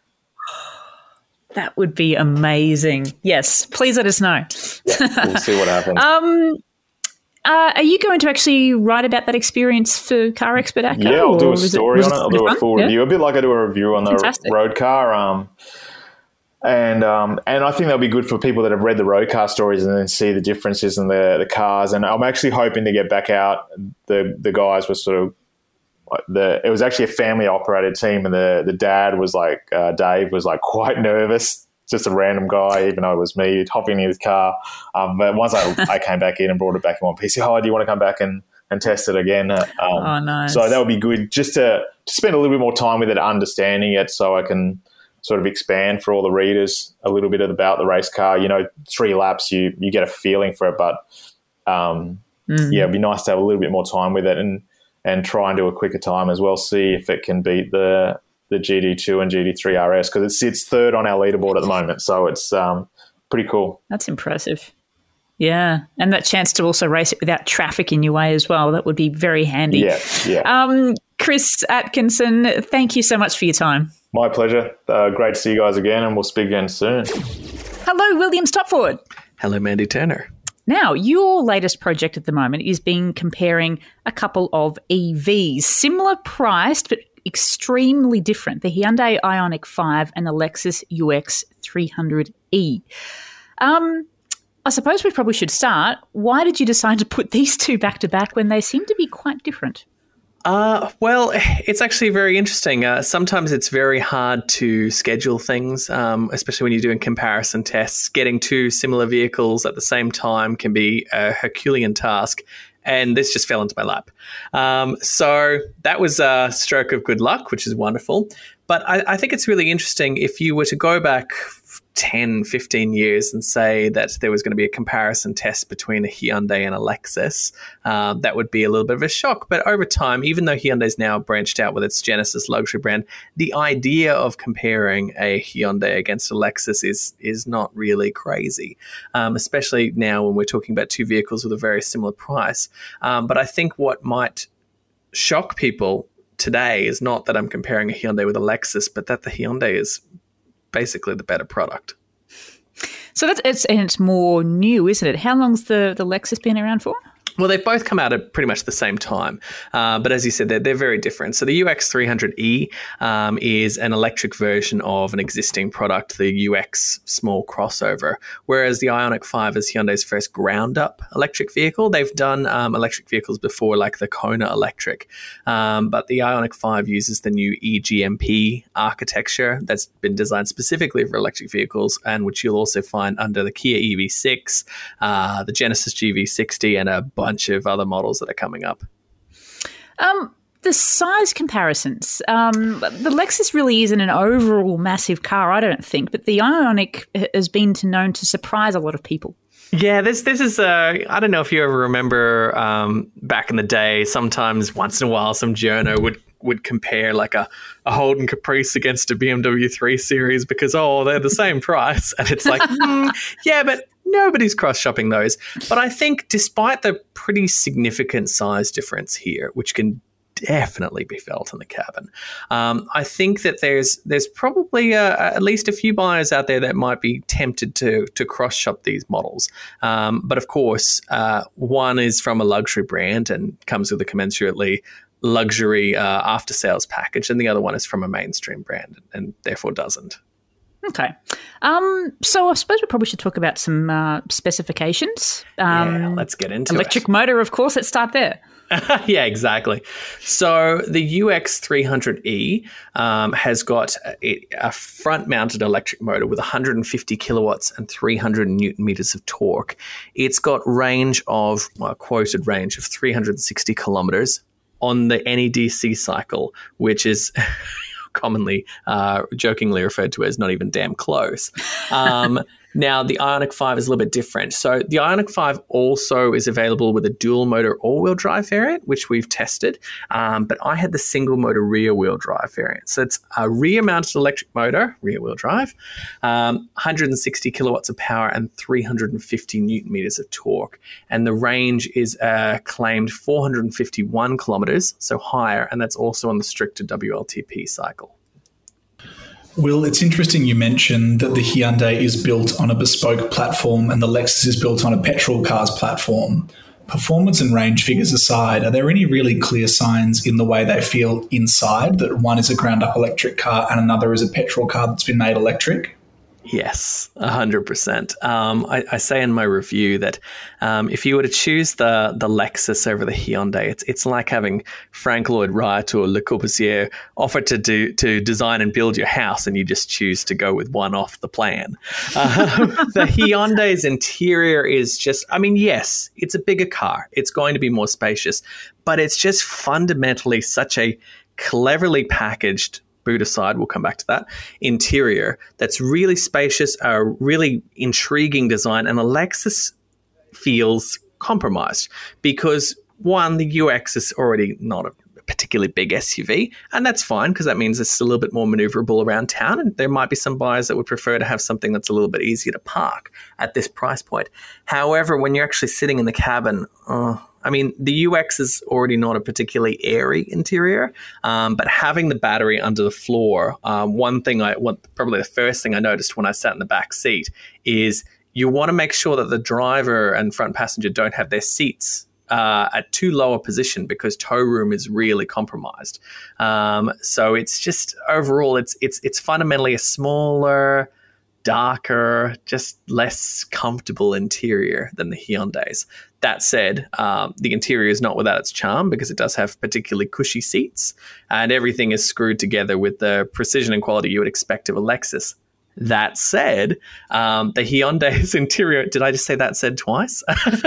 That would be amazing. Yes, please let us know. Yeah, we'll see what happens. um, uh, are you going to actually write about that experience for Car Expert A C C A? Yeah, I'll do a story it, on it. I'll do a full yeah. review, a bit like I do a review on the Fantastic. road car. Um, And um, and I think that'll be good for people that have read the road car stories and then see the differences in the, the cars. And I'm actually hoping to get back out. The the guys were sort of the it was actually a family operated team, and the the dad was like uh, Dave was like quite nervous, just a random guy, even though it was me hopping in his car. Um, but once I, I came back in and brought it back in one piece, oh, do you want to come back and, and test it again? Um, oh, nice. So that would be good, just to, to spend a little bit more time with it, understanding it, so I can sort of expand for all the readers a little bit about the race car. You know, three laps, you you get a feeling for it, but um, mm. yeah, it'd be nice to have a little bit more time with it and and try and do a quicker time as well. See if it can beat the the G D two and G D three R S, because it sits third on our leaderboard at the moment. So it's um, pretty cool. That's impressive. Yeah, and that chance to also race it without traffic in your way as well. That would be very handy. Yeah, yeah. Um, Chris Atkinson, thank you so much for your time. My pleasure. Uh, great to see you guys again, and we'll speak again soon. Hello, William Stopford. Hello, Mandy Turner. Now, your latest project at the moment is being comparing a couple of E Vs, similar priced but extremely different, the Hyundai Ioniq five and the Lexus U X three hundred E. Um, I suppose we probably should start. Why did you decide to put these two back to back when they seem to be quite different? Uh, well, it's actually very interesting. Uh, sometimes it's very hard to schedule things, um, especially when you're doing comparison tests. Getting two similar vehicles at the same time can be a Herculean task, and this just fell into my lap. Um, so that was a stroke of good luck, which is wonderful. But I, I think it's really interesting if you were to go back ten, fifteen years and say that there was going to be a comparison test between a Hyundai and a Lexus, um, that would be a little bit of a shock. But over time, even though Hyundai's now branched out with its Genesis luxury brand, the idea of comparing a Hyundai against a Lexus is is not really crazy, um, especially now when we're talking about two vehicles with a very similar price. Um, but I think what might shock people today is not that I'm comparing a Hyundai with a Lexus, but that the Hyundai is basically the better product. So that's it's and it's more new, isn't it? How long's the, the Lexus been around for? Well, they've both come out at pretty much the same time. Uh, but as you said, they're, they're very different. So the U X three hundred E um, is an electric version of an existing product, the U X small crossover, whereas the Ioniq five is Hyundai's first ground-up electric vehicle. They've done um, electric vehicles before, like the Kona Electric. Um, but the Ioniq five uses the new E G M P architecture that's been designed specifically for electric vehicles, and which you'll also find under the Kia E V six, uh, the Genesis G V sixty, and a bunch of other models that are coming up. Um, the size comparisons. Um, the Lexus really isn't an overall massive car, I don't think, but the Ioniq has been known to surprise a lot of people. Yeah, this this is, uh, I don't know if you ever remember um, back in the day, sometimes once in a while some journo would would compare like a, a Holden Caprice against a B M W three Series because, oh, they're the same price. And it's like, mm, yeah, but nobody's cross-shopping those. But I think despite the pretty significant size difference here, which can definitely be felt in the cabin, um, I think that there's there's probably uh, at least a few buyers out there that might be tempted to to cross-shop these models. Um, but of course, uh, one is from a luxury brand and comes with a commensurately luxury uh, after-sales package, and the other one is from a mainstream brand and therefore doesn't. Okay. Um, so I suppose we probably should talk about some uh, specifications. Um, yeah, let's get into electric it. motor, of course. Let's start there. Yeah, exactly. So the U X three hundred E um, has got a, a front-mounted electric motor with one hundred fifty kilowatts and three hundred newton meters of torque. It's got range of, well, quoted range of three hundred sixty kilometers on the N E D C cycle, which is commonly uh, jokingly referred to as not even damn close. Um, now, the Ioniq five is a little bit different. So the Ioniq five also is available with a dual motor all-wheel drive variant, which we've tested. Um, but I had the single motor rear-wheel drive variant. So it's a rear-mounted electric motor, rear-wheel drive, um, one hundred sixty kilowatts of power and three hundred fifty newton meters of torque. And the range is uh, claimed four hundred fifty-one kilometers, so higher, and that's also on the stricter W L T P cycle. Will, it's interesting you mentioned that the Hyundai is built on a bespoke platform and the Lexus is built on a petrol car's platform. Performance and range figures aside, are there any really clear signs in the way they feel inside that one is a ground-up electric car and another is a petrol car that's been made electric? Yes, one hundred percent. Um, I, I say in my review that um, if you were to choose the the Lexus over the Hyundai, it's it's like having Frank Lloyd Wright or Le Corbusier offer to do to design and build your house, and you just choose to go with one off the plan. Um, the Hyundai's interior is just, I mean, yes, it's a bigger car. It's going to be more spacious, but it's just fundamentally such a cleverly packaged, boot aside, we'll come back to that, interior that's really spacious, a really intriguing design, and the Lexus feels compromised because, one, the U X is already not a particularly big S U V, and that's fine because that means it's a little bit more maneuverable around town, and there might be some buyers that would prefer to have something that's a little bit easier to park at this price point. However, when you're actually sitting in the cabin, oh, I mean, the U X is already not a particularly airy interior, um, but having the battery under the floor, um, one thing I, one, probably the first thing I noticed when I sat in the back seat is you want to make sure that the driver and front passenger don't have their seats uh, at too low a position because tow room is really compromised. Um, so it's just overall, it's it's it's fundamentally a smaller, darker, just less comfortable interior than the Hyundai's. That said, um, the interior is not without its charm because it does have particularly cushy seats and everything is screwed together with the precision and quality you would expect of a Lexus. That said, um, the Hyundai's interior, did I just say that said twice?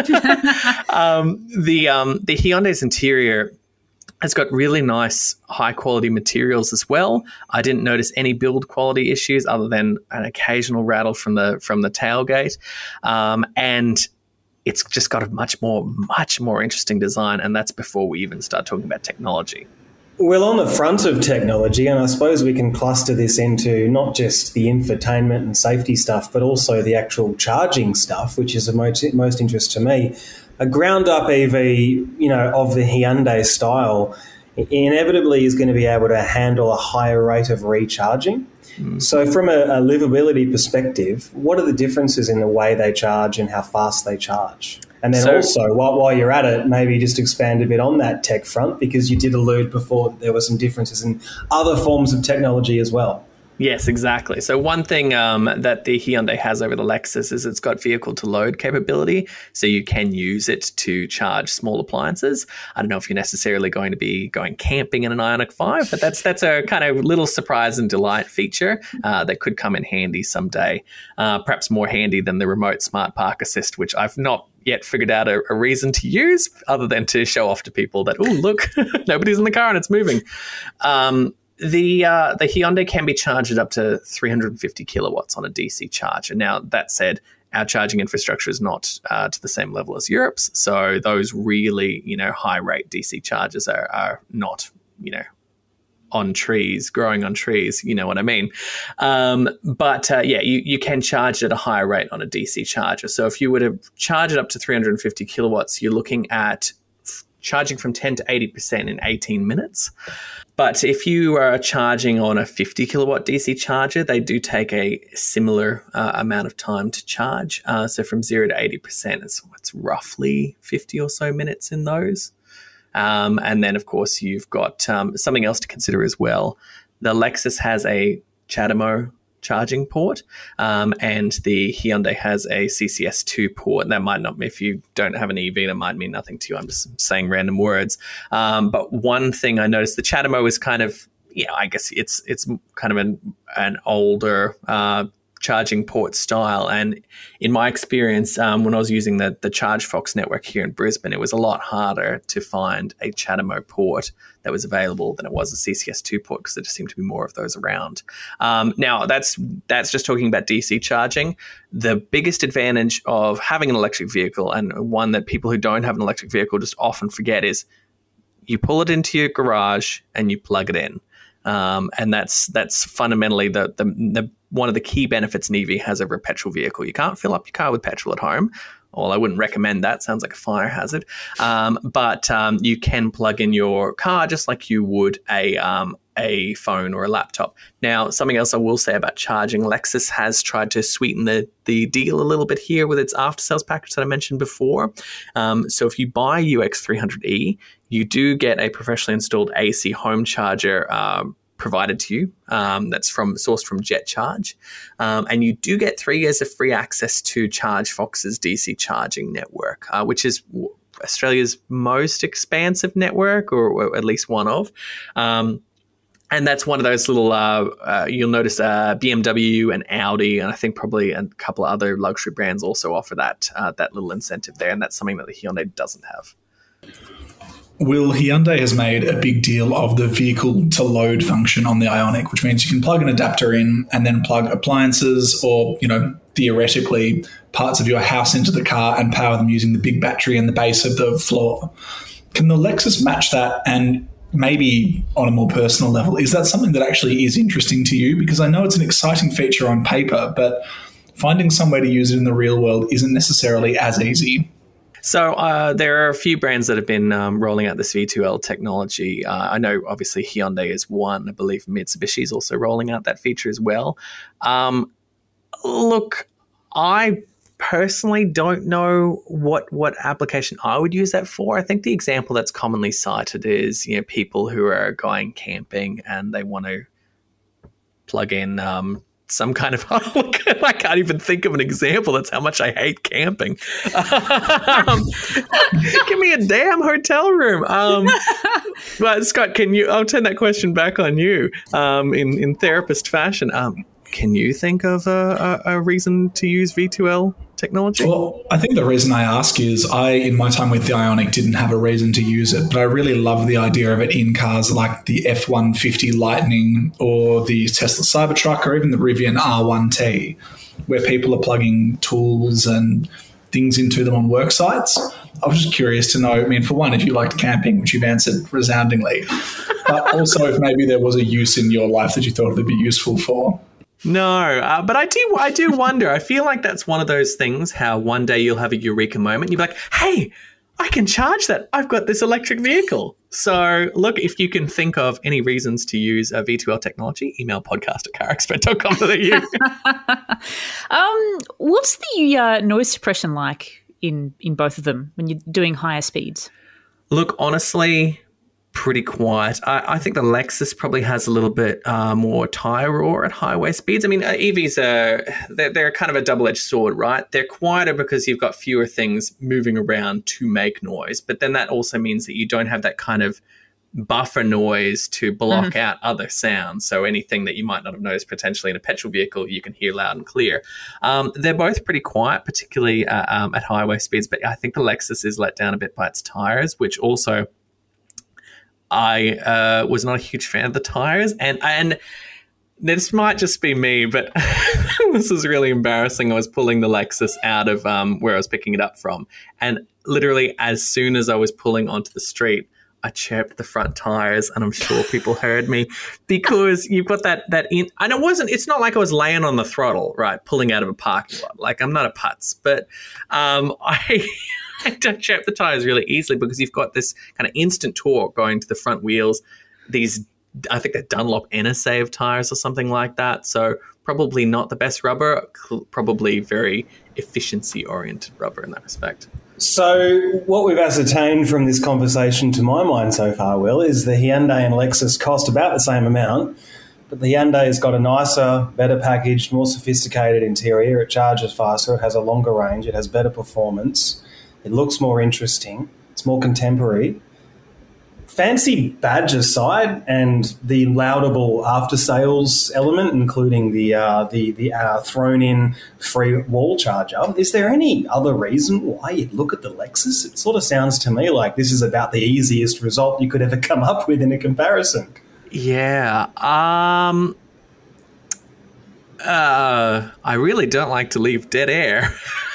um, the, um, the Hyundai's interior has got really nice high-quality materials as well. I didn't notice any build quality issues other than an occasional rattle from the from the tailgate. Um, and it's just got a much more, much more interesting design, and that's before we even start talking about technology. Well, on the front of technology, and I suppose we can cluster this into not just the infotainment and safety stuff, but also the actual charging stuff, which is of most, most interest to me. A ground-up E V, you know, of the Hyundai style inevitably is going to be able to handle a higher rate of recharging. Mm. So from a, a livability perspective, what are the differences in the way they charge and how fast they charge? And then so, also, while, while you're at it, maybe just expand a bit on that tech front, because you did allude before that there were some differences in other forms of technology as well. Yes, exactly. So one thing um, that the Hyundai has over the Lexus is it's got vehicle-to-load capability, so you can use it to charge small appliances. I don't know if you're necessarily going to be going camping in an Ioniq five, but that's that's a kind of little surprise and delight feature uh, that could come in handy someday, uh, perhaps more handy than the remote smart park assist, which I've not yet figured out a, a reason to use other than to show off to people that, oh, look, nobody's in the car and it's moving. Um, The uh, the Hyundai can be charged up to three hundred fifty kilowatts on a D C charger. Now, that said, our charging infrastructure is not uh, to the same level as Europe's. So those really, you know, high rate D C chargers are, are not, you know, on trees, growing on trees, you know what I mean. Um, but uh, yeah, you, you can charge it at a higher rate on a D C charger. So if you were to charge it up to three hundred fifty kilowatts, you're looking at f- charging from ten to eighty percent in eighteen minutes. But if you are charging on a fifty kilowatt D C charger, they do take a similar uh, amount of time to charge. Uh, so from zero to eighty percent, it's, it's roughly fifty or so minutes in those. Um, and then, of course, you've got um, something else to consider as well. The Lexus has a CHAdeMO charging port, um, and the Hyundai has a C C S two port. That might not, if you don't have an E V, that might mean nothing to you. I'm just saying random words. Um, but one thing I noticed, the CHAdeMO is kind of, yeah, I guess it's it's kind of an an older uh, charging port style. And in my experience, um, when I was using the the ChargeFox network here in Brisbane, it was a lot harder to find a CHAdeMO port that was available than it was a C C S two port, because there just seemed to be more of those around. Um, now, that's that's just talking about D C charging. The biggest advantage of having an electric vehicle, and one that people who don't have an electric vehicle just often forget, is you pull it into your garage and you plug it in. Um, and that's that's fundamentally the, the the one of the key benefits an E V has over a petrol vehicle. You can't fill up your car with petrol at home. Well, I wouldn't recommend that. Sounds like a fire hazard. Um, but um, you can plug in your car just like you would a um, a phone or a laptop. Now, something else I will say about charging, Lexus has tried to sweeten the, the deal a little bit here with its after-sales package that I mentioned before. Um, so if you buy U X three hundred E, you do get a professionally installed A C home charger um, provided to you. Um, that's from sourced from JetCharge. Um, and you do get three years of free access to ChargeFox's D C charging network, uh, which is Australia's most expansive network, or, or at least one of. Um, and that's one of those little, uh, uh, you'll notice uh, B M W and Audi, and I think probably a couple of other luxury brands also offer that uh, that little incentive there. And that's something that the Hyundai doesn't have. Will, Hyundai has made a big deal of the vehicle-to-load function on the Ioniq, which means you can plug an adapter in and then plug appliances or, you know, theoretically parts of your house into the car and power them using the big battery in the base of the floor. Can the Lexus match that? And maybe on a more personal level, is that something that actually is interesting to you? Because I know it's an exciting feature on paper, but finding somewhere to use it in the real world isn't necessarily as easy. So uh, there are a few brands that have been um, rolling out this V two L technology. Uh, I know obviously Hyundai is one. I believe Mitsubishi is also rolling out that feature as well. Um, look, I personally don't know what what application I would use that for. I think the example that's commonly cited is, you know, people who are going camping and they want to plug in um, some kind of, oh, look, I can't even think of an example. That's how much I hate camping. Um, give me a damn hotel room. Um, but Scott, can you, I'll turn that question back on you um, in, in therapist fashion. Um, can you think of a, a, a reason to use V two L technology? Well, I think the reason I ask is I, in my time with the Ioniq, didn't have a reason to use it, but I really love the idea of it in cars like the F one fifty Lightning or the Tesla Cybertruck or even the Rivian R one T, where people are plugging tools and things into them on work sites. I was just curious to know, I mean, for one, if you liked camping, which you've answered resoundingly, but also if maybe there was a use in your life that you thought it would be useful for. No, uh, but I do I do wonder. I feel like that's one of those things, how one day you'll have a eureka moment. You'll be like, hey, I can charge that. I've got this electric vehicle. So, look, if you can think of any reasons to use a V two L technology, email podcast at car expert dot com dot a u. um, what's the uh, noise suppression like in, in both of them when you're doing higher speeds? Look, honestly, pretty quiet. I, I think the Lexus probably has a little bit uh, more tire roar at highway speeds. I mean, uh, E Vs are they're, they're kind of a double-edged sword, right? They're quieter because you've got fewer things moving around to make noise, but then that also means that you don't have that kind of buffer noise to block mm-hmm. out other sounds. So anything that you might not have noticed potentially in a petrol vehicle, you can hear loud and clear. Um, they're both pretty quiet, particularly uh, um, at highway speeds, but I think the Lexus is let down a bit by its tires, which also I uh, was not a huge fan of the tires. And, and this might just be me, but this is really embarrassing. I was pulling the Lexus out of um, where I was picking it up from. And literally as soon as I was pulling onto the street, I chirped the front tires, and I'm sure people heard me because you've got that that in, and it wasn't. It's not like I was laying on the throttle, right, pulling out of a parking lot. Like I'm not a putz, but um, I, I don't chirp the tires really easily because you've got this kind of instant torque going to the front wheels. These, I think they're Dunlop Enersave tires or something like that. So probably not the best rubber. Probably very efficiency oriented rubber in that respect. So what we've ascertained from this conversation, to my mind so far, Will, is the Hyundai and Lexus cost about the same amount, but the Hyundai has got a nicer, better packaged, more sophisticated interior. It charges faster. It has a longer range. It has better performance. It looks more interesting. It's more contemporary. Fancy badge aside, and the laudable after-sales element, including the uh, the the uh, thrown-in free wall charger, is there any other reason why you'd look at the Lexus? It sort of sounds to me like this is about the easiest result you could ever come up with in a comparison. Yeah. Um. Uh. I really don't like to leave dead air,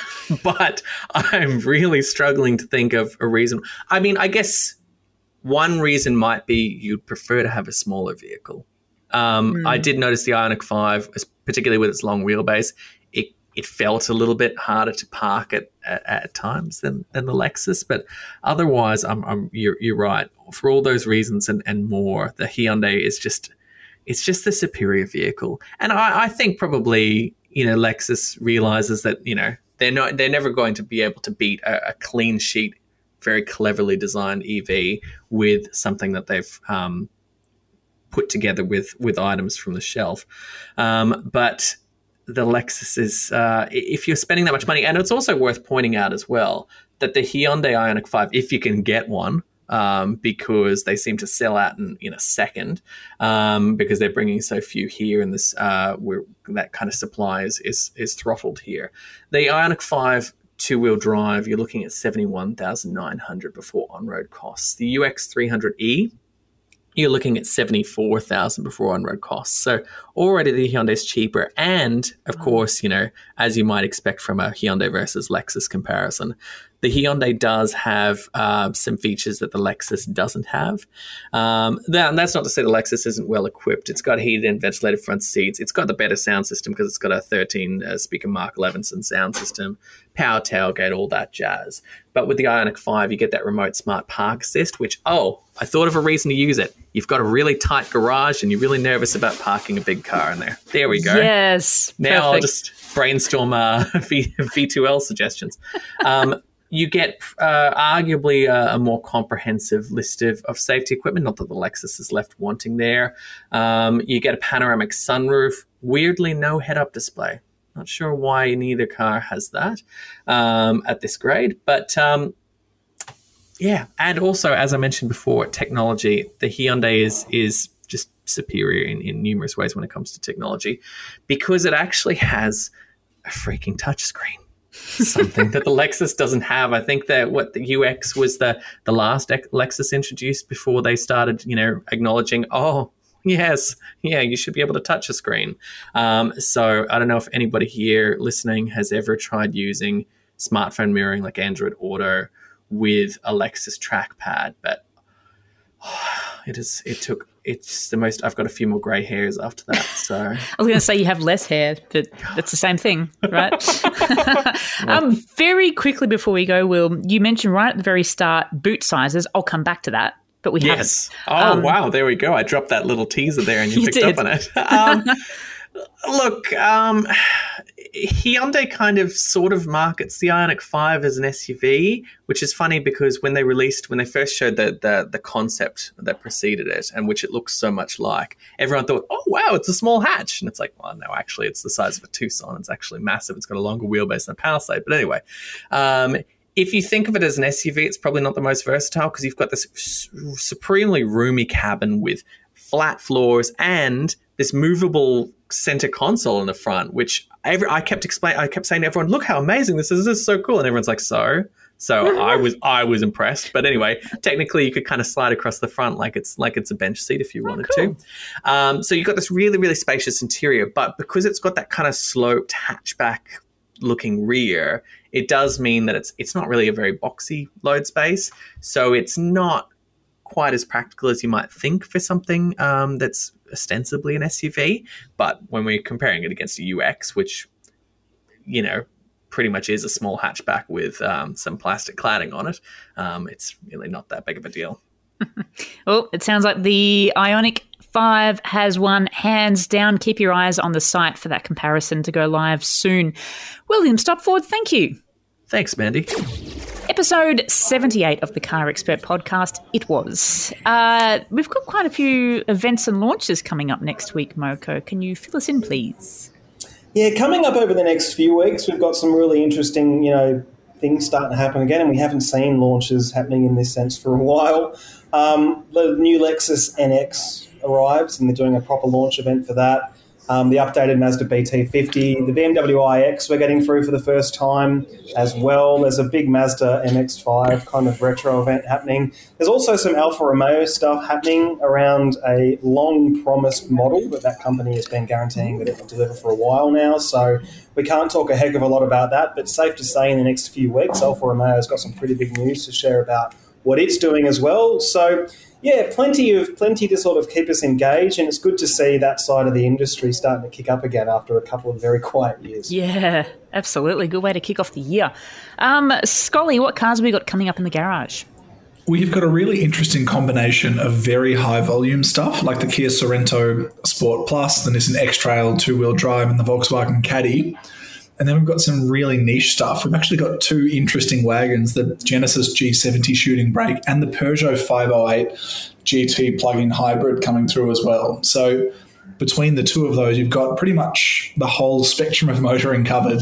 but I'm really struggling to think of a reason. I mean, I guess one reason might be you'd prefer to have a smaller vehicle. Um, mm. I did notice the Ioniq five, particularly with its long wheelbase, it it felt a little bit harder to park at at, at times than, than the Lexus. But otherwise, I'm, I'm you're, you're right. For all those reasons and, and more, the Hyundai is just it's just the superior vehicle. And I, I think probably you know Lexus realizes that you know they're not they're never going to be able to beat a, a clean sheet, very cleverly designed E V with something that they've um, put together with with items from the shelf. Um, but the Lexus is, uh, if you're spending that much money, and it's also worth pointing out as well that the Hyundai Ioniq five, if you can get one, um, because they seem to sell out in, in a second, um, because they're bringing so few here, and this uh, where that kind of supply is, is, is throttled here. The Ioniq five two-wheel drive, you're looking at seventy-one thousand nine hundred dollars before on-road costs. The U X three hundred E, you're looking at seventy-four thousand dollars before on-road costs. So already the Hyundai's cheaper. And, of course, you know, as you might expect from a Hyundai versus Lexus comparison, the Hyundai does have uh, some features that the Lexus doesn't have. Um, that, and that's not to say the Lexus isn't well equipped. It's got heated and ventilated front seats. It's got the better sound system because it's got a thirteen uh, speaker Mark Levinson sound system, power tailgate, all that jazz. But with the Ioniq five, you get that remote smart park assist, which, oh, I thought of a reason to use it. You've got a really tight garage and you're really nervous about parking a big car in there. There we go. Yes. Now perfect. I'll just brainstorm uh, v- V2L suggestions. Um, you get uh, arguably a, a more comprehensive list of, of safety equipment, not that the Lexus is left wanting there. Um, you get a panoramic sunroof, weirdly no head-up display. Not sure why neither car has that um, at this grade, but um, yeah. And also, as I mentioned before, technology, the Hyundai is is just superior in, in numerous ways when it comes to technology because it actually has a freaking touchscreen. Something that the Lexus doesn't have. I think that what the U X was the the last Lexus introduced before they started, you know, acknowledging, oh, yes, yeah, you should be able to touch a screen. Um, so I don't know if anybody here listening has ever tried using smartphone mirroring like Android Auto with a Lexus trackpad, but oh, it is. It took. It's the most. I've got a few more grey hairs after that. So I was going to say you have less hair, but that's the same thing, right? Um, very quickly before we go, Will, you mentioned right at the very start boot sizes. I'll come back to that, but we yes. haven't. Oh, Um, wow. There we go. I dropped that little teaser there and you, You picked did. up on it. Um, look, um, Hyundai kind of sort of markets the Ioniq five as an S U V, which is funny because when they released, when they first showed the, the the concept that preceded it and which it looks so much like, everyone thought, oh, wow, it's a small hatch. And it's like, well, no, actually, it's the size of a Tucson. It's actually massive. It's got a longer wheelbase than a Palisade. But anyway, um, if you think of it as an S U V, it's probably not the most versatile because you've got this su- supremely roomy cabin with flat floors and this movable center console in the front, which every, I kept explain. I kept saying to everyone, "Look how amazing this is! This is so cool!" And everyone's like, "So." So I was I was impressed. But anyway, technically, you could kind of slide across the front like it's like it's a bench seat if you wanted cool. to. Um, so you've got this really really spacious interior, but because it's got that kind of sloped hatchback looking rear, it does mean that it's it's not really a very boxy load space. So it's not quite as practical as you might think for something um, that's ostensibly an S U V. But when we're comparing it against a U X, which, you know, pretty much is a small hatchback with um, some plastic cladding on it, um, it's really not that big of a deal. Well, it sounds like the Ioniq five has won hands down. Keep your eyes on the site for that comparison to go live soon. William Stopford, thank you. Thanks, Mandy. Episode seventy-eight of the Car Expert podcast, it was. Uh, we've got quite a few events and launches coming up next week, Moko. Can you fill us in, please? Yeah, coming up over the next few weeks, we've got some really interesting, you know, things starting to happen again, and we haven't seen launches happening in this sense for a while. Um, the new Lexus N X arrives, and they're doing a proper launch event for that. Um, the updated Mazda B T fifty, the B M W i X we're getting through for the first time as well. There's a big Mazda M X five kind of retro event happening. There's also some Alfa Romeo stuff happening around a long-promised model that that company has been guaranteeing that it will deliver for a while now. So we can't talk a heck of a lot about that, but safe to say in the next few weeks, Alfa Romeo has got some pretty big news to share about what it's doing as well. So yeah, plenty of plenty to sort of keep us engaged, and it's good to see that side of the industry starting to kick up again after a couple of very quiet years. Yeah, absolutely. Good way to kick off the year. Um, Scully, what cars have we got coming up in the garage? We've got a really interesting combination of very high volume stuff like the Kia Sorento Sport Plus, the Nissan X-Trail two-wheel drive, and the Volkswagen Caddy. And then we've got some really niche stuff. We've actually got two interesting wagons, the Genesis G seventy shooting brake and the Peugeot five oh eight G T plug-in hybrid coming through as well. So between the two of those, you've got pretty much the whole spectrum of motoring covered.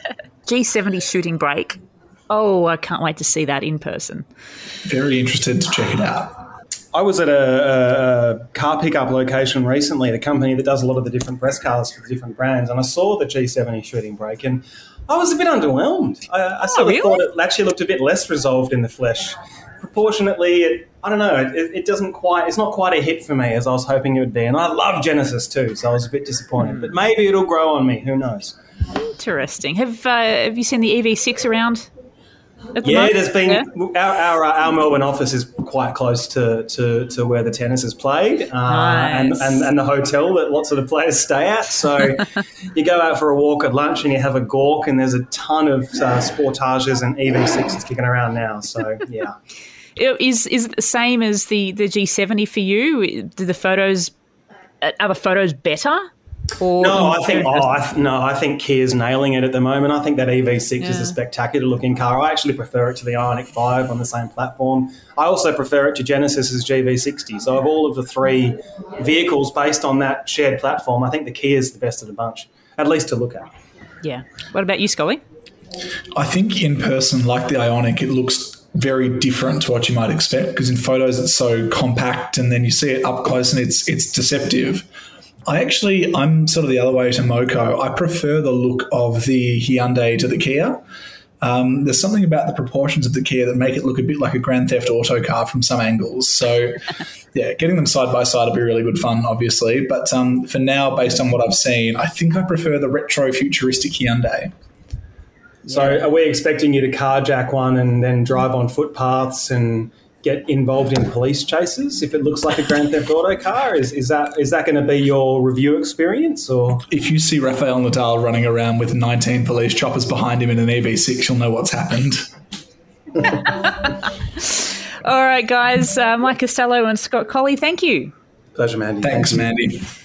G seventy shooting brake. Oh, I can't wait to see that in person. Very interested to check it out. I was at a, a car pickup location recently, the company that does a lot of the different press cars for the different brands, and I saw the G seventy shooting brake, and I was a bit underwhelmed. I, I sort oh, of really? thought it actually looked a bit less resolved in the flesh. Proportionately, it, I don't know, it, it doesn't quite, it's not quite a hit for me as I was hoping it would be, and I love Genesis too, so I was a bit disappointed, Mm. but maybe it'll grow on me, who knows. Interesting. Have uh, have you seen the E V six around? At the Yeah, moment? there's been Yeah? our, our our Melbourne office is quite close to, to, to where the tennis is played, uh, Nice. and, and and the hotel that lots of the players stay at. So you go out for a walk at lunch and you have a gawk, and there's a ton of uh, Sportages and E V sixes kicking around now. So yeah, Is is it the same as the, the G seventy for you? Do the photos are the photos better? Or no, I think oh, I th- no, I think Kia's nailing it at the moment. I think that E V six is Yeah. a spectacular looking car. I actually prefer it to the Ioniq five on the same platform. I also prefer it to Genesis's G V sixty. So of all of the three vehicles based on that shared platform, I think the Kia is the best of the bunch, at least to look at. Yeah. What about you, Scully? I think in person, like the Ioniq, it looks very different to what you might expect because in photos it's so compact and then you see it up close and it's it's deceptive. I actually, I'm sort of the other way to Moko. I prefer the look of the Hyundai to the Kia. Um, there's something about the proportions of the Kia that make it look a bit like a Grand Theft Auto car from some angles. So, yeah, getting them side by side will be really good fun, obviously. But um, for now, based on what I've seen, I think I prefer the retro futuristic Hyundai. So are we expecting you to carjack one and then drive on footpaths and get involved in police chases if it looks like a Grand Theft Auto car? Is is that is that going to be your review experience? Or if you see Rafael Nadal running around with nineteen police choppers behind him in an E V six, you'll know what's happened. All right, guys. Uh, Mike Costello and Scott Colley, thank you. Pleasure, Mandy. Thanks, Mandy.